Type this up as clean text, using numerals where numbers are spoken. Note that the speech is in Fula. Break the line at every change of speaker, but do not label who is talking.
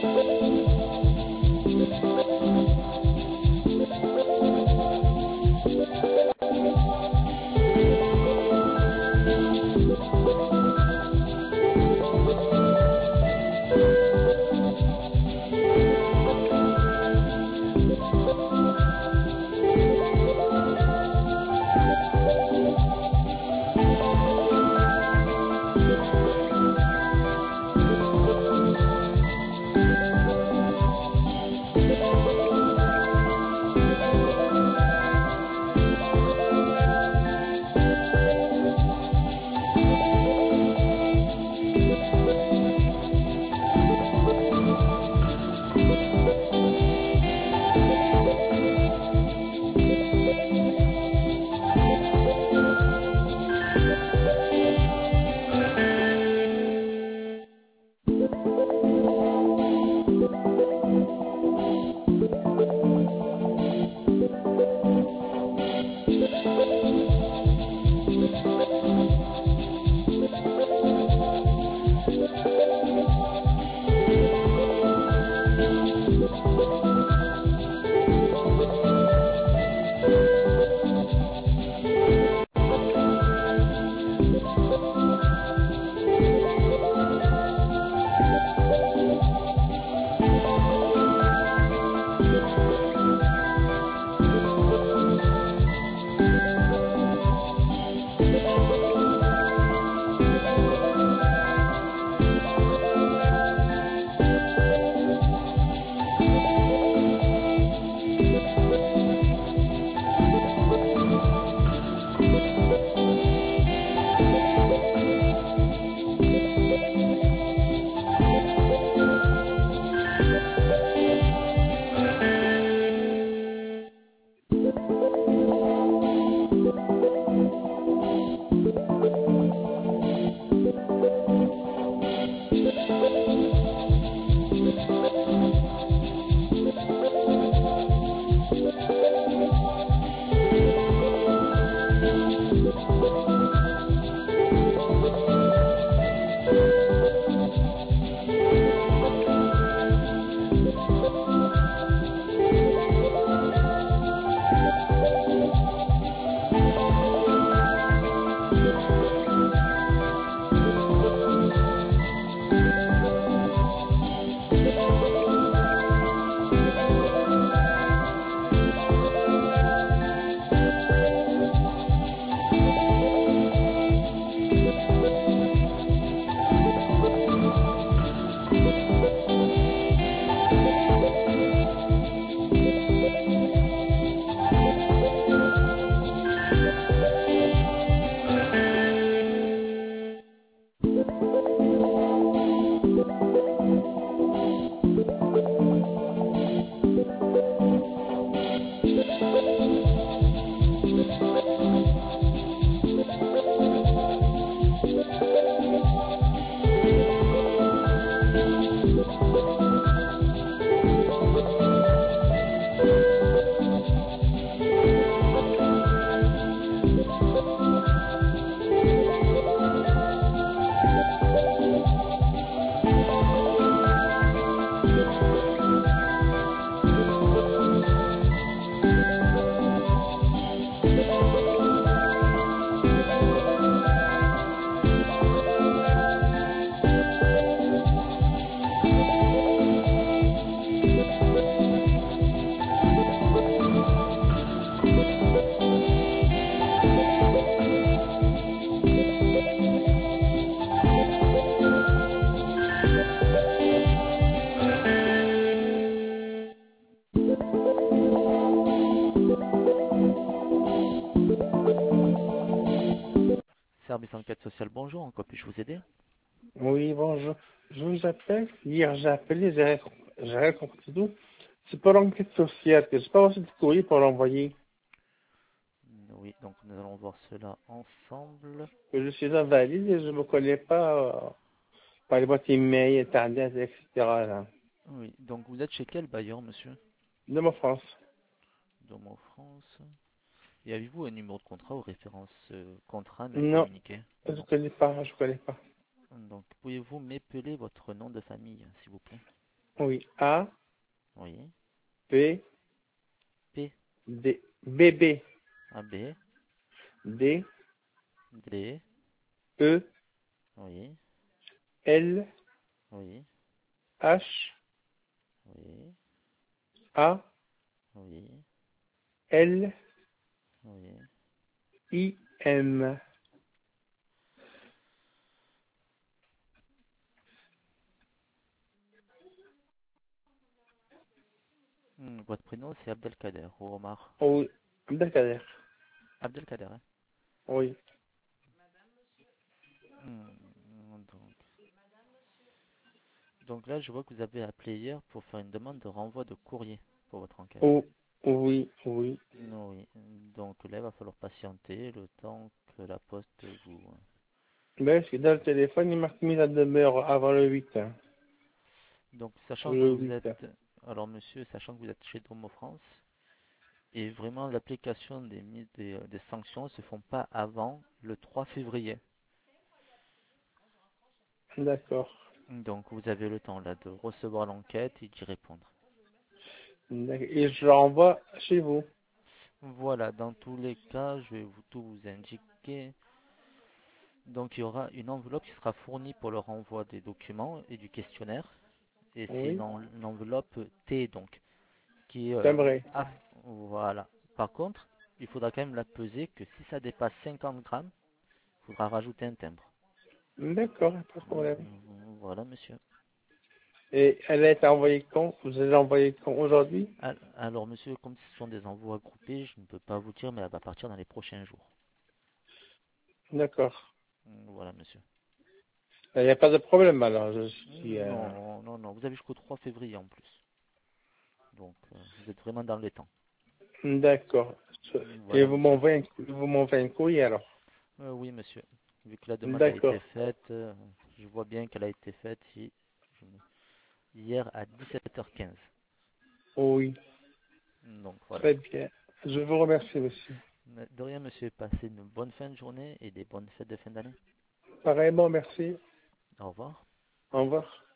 Service enquête sociale, bonjour, en quoi puis-je vous aider?
Oui, bonjour. Je vous appelle. Hier, j'ai appelé, j'avais compris tout. C'est pas l'enquête sociale, que j'ai pas reçu de courrier pour l'envoyer.
Oui, donc nous allons voir cela ensemble.
Que je suis invalide et je me connais pas par les boîtes email, internet, etc. Là.
Oui, donc vous êtes chez quel bailleur, monsieur?
De ma France.
Domo France. Et avez-vous un numéro de contrat ou référence contrat à me
Non,
communiquer?
je
Non.
connais pas, je connais pas.
Donc pouvez-vous m'épeler votre nom de famille, s'il vous plaît?
Oui, A,
Oui.
P,
P,
D, B, B,
AB,
D,
D,
E,
oui,
L,
oui,
H,
oui,
A,
oui,
L,
oui.
I, M.
Votre prénom c'est Abdelkader ou Omar?
Oui, Abdelkader.
Abdelkader, hein?
Oui,
Donc, là, je vois que vous avez appelé hier pour faire une demande de renvoi de courrier pour votre enquête.
oh, oui, oui.
Oui, donc là, il va falloir patienter le temps que la poste vous...
Mais parce que dans le téléphone, il marque mise à demeure avant le 8. Hein.
Donc, sachant que
Le
vous
8.
êtes... Alors, monsieur, sachant que vous êtes chez Domo France, et vraiment l'application des sanctions ne se font pas avant le 3 février.
D'accord.
Donc, vous avez le temps là de recevoir l'enquête et d'y répondre.
Et je l'envoie chez vous.
Voilà, dans tous les cas, je vais tout vous indiquer. Donc, il y aura une enveloppe qui sera fournie pour le renvoi des documents et du questionnaire. Et c'est
Oui,
une enveloppe T, donc, qui est...
c'est vrai.
voilà. Par contre, il faudra quand même la peser que si ça dépasse 50 grammes, il faudra rajouter un timbre.
D'accord, pas de problème.
Voilà, monsieur.
Et elle a été envoyée quand? Vous allez l'envoyer quand aujourd'hui?
Alors, monsieur, comme ce sont des envois groupés, je ne peux pas vous dire, mais elle va partir dans les prochains jours.
D'accord.
Voilà, monsieur.
Il n'y a pas de problème alors. Je suis,
Non, non, non. Vous avez jusqu'au 3 février en plus. Donc, vous êtes vraiment dans les temps.
D'accord. Et
Voilà, monsieur.
vous m'envoyez un courrier alors.
Oui, monsieur. Vu que la demande a été
D'accord.
faite, je vois bien qu'elle a été faite hier à 17h15.
Oui,
Donc, voilà.
très bien. Je vous remercie, monsieur.
De rien, monsieur. Passez une bonne fin de journée et des bonnes fêtes de fin d'année.
Pareillement, merci.
Au revoir.
Au revoir.